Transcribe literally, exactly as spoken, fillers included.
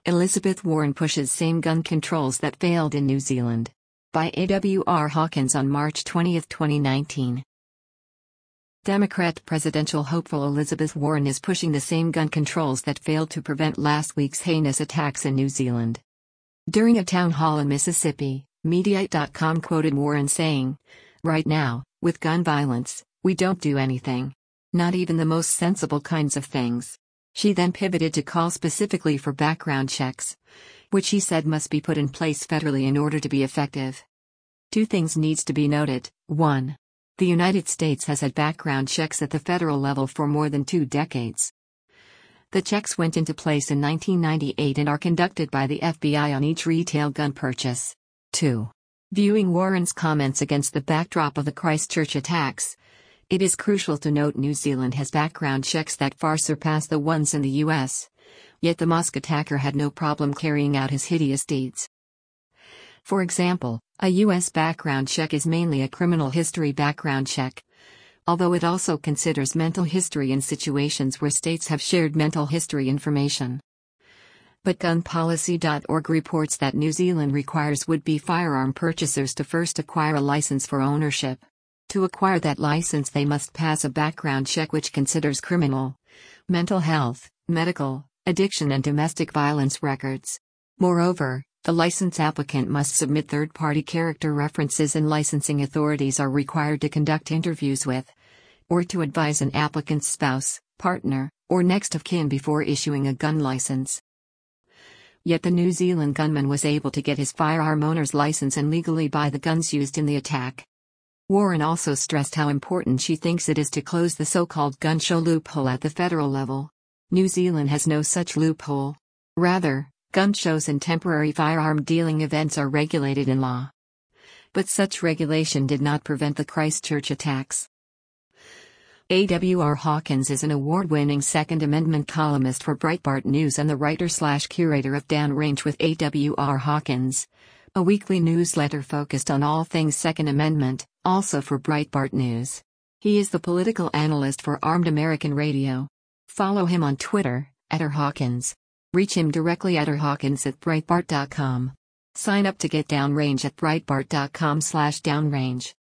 Elizabeth Warren pushes same gun controls that failed in New Zealand. By A W R Hawkins on March twentieth, twenty nineteen. Democrat presidential hopeful Elizabeth Warren is pushing the same gun controls that failed to prevent last week's heinous attacks in New Zealand. During a town hall in Mississippi, Mediaite dot com quoted Warren saying, "Right now, with gun violence, we don't do anything. Not even the most sensible kinds of things." She then pivoted to call specifically for background checks, which she said must be put in place federally in order to be effective. Two things needs to be noted. one. The United States has had background checks at the federal level for more than two decades. The checks went into place in nineteen ninety-eight and are conducted by the F B I on each retail gun purchase. two. Viewing Warren's comments against the backdrop of the Christchurch attacks, it is crucial to note New Zealand has background checks that far surpass the ones in the U S, yet the mosque attacker had no problem carrying out his hideous deeds. For example, a U S background check is mainly a criminal history background check, although it also considers mental history in situations where states have shared mental history information. But gun policy dot org reports that New Zealand requires would-be firearm purchasers to first acquire a license for ownership. To acquire that license, they must pass a background check which considers criminal, mental health, medical, addiction and domestic violence records. Moreover, the license applicant must submit third-party character references, and licensing authorities are required to conduct interviews with, or to advise an applicant's spouse, partner, or next of kin before issuing a gun license. Yet the New Zealand gunman was able to get his firearm owner's license and legally buy the guns used in the attack. Warren also stressed how important she thinks it is to close the so-called gun show loophole at the federal level. New Zealand has no such loophole. Rather, gun shows and temporary firearm dealing events are regulated in law. But such regulation did not prevent the Christchurch attacks. A W R Hawkins is an award-winning Second Amendment columnist for Breitbart News and the writer-slash-curator of Downrange with A W R Hawkins, a weekly newsletter focused on all things Second Amendment, also for Breitbart News. He is the political analyst for Armed American Radio. Follow him on Twitter, at R Hawkins. Reach him directly at r hawkins at breitbart dot com. Sign up to get Downrange at breitbart dot com slash downrange.